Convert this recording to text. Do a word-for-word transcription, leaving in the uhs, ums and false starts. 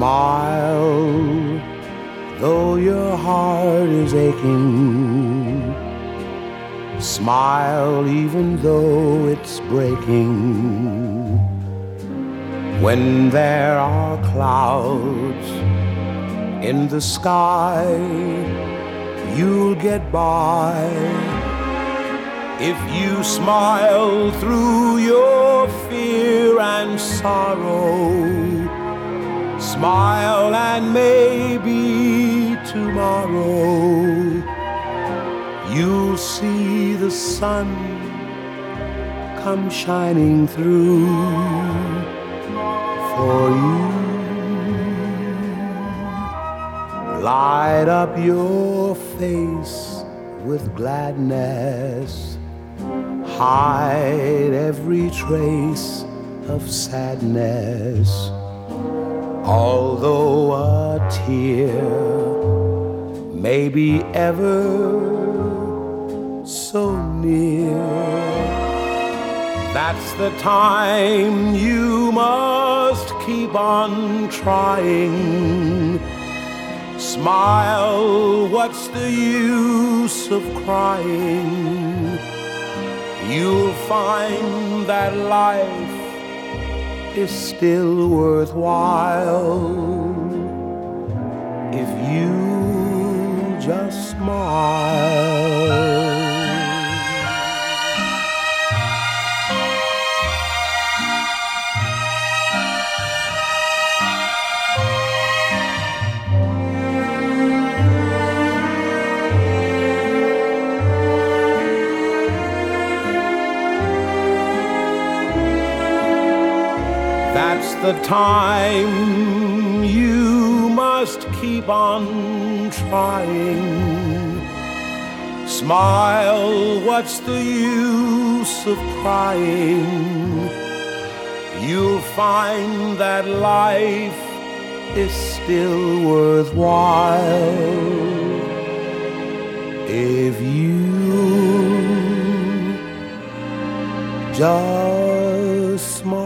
Smile, though your heart is aching. Smile, even though it's breaking. When there are clouds in the sky, you'll get by. If you smile through your fear and sorrow, smile and maybe tomorrow you'll see the sun come shining through for you. Light up your face with gladness, hide every trace of sadness. Although a tear may be ever so near, that's the time you must keep on trying. Smile, what's the use of crying? You'll find that life is still worthwhile if you just smile. That's the time you must keep on trying. Smile, what's the use of crying? You'll find that life is still worthwhile if you just smile.